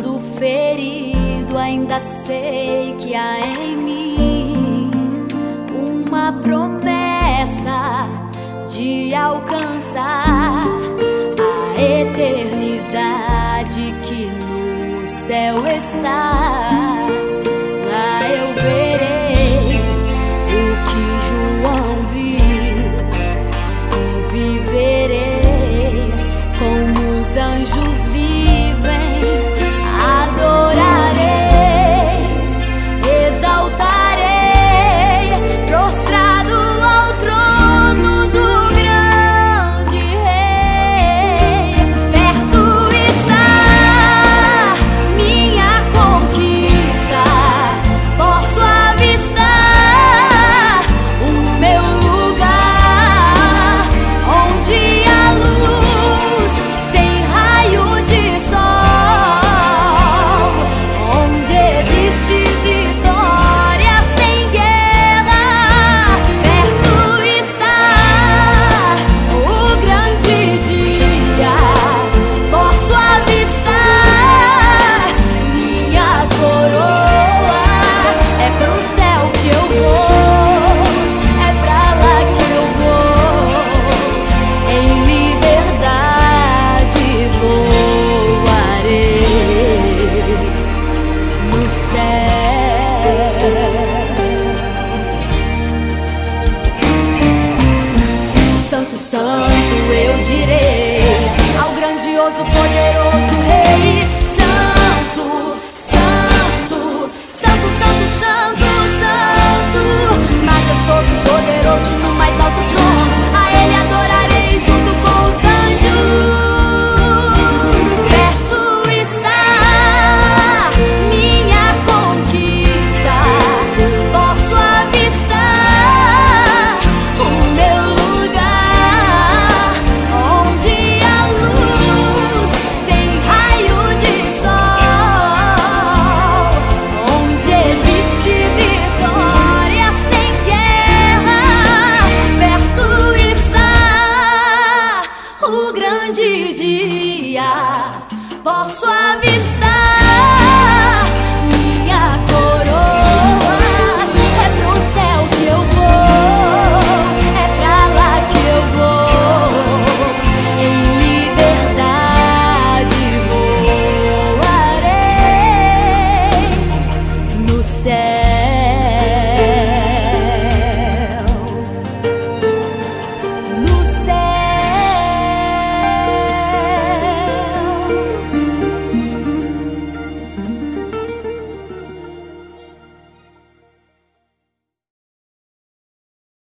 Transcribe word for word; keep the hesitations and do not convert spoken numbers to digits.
Andando ferido, ainda sei que há em mim uma promessa de alcançar a eternidade que no céu está. Lá eu verei o que João viu e viverei como os anjos vivem. Adorarei, exaltarei, prostrado ao trono do grande Rei. Perto está minha conquista, posso avistar o meu lugar, onde há luz sem raio de sol, onde existe vitória sem guerra. Perto está o grande dia, posso avistar minha coroa. É pro céu que eu vou, é pra lá que eu vou, em liberdade voarei no céu. Santo, santo, eu direi ao grandioso, poderoso Rei. Santo, santo, santo, santo, santo, santo, majestoso, poderoso no mais alto trono. A Ele adorarei junto com os anjos. Perto está minha conquista, posso avistar o meu lugar, onde há luz sem raio de sol, onde existe vitória sem guerra. Perto está o grande dia, posso avistar minha coroa. É pro céu que eu vou, é pra lá que eu vou, em liberdade voarei no céu.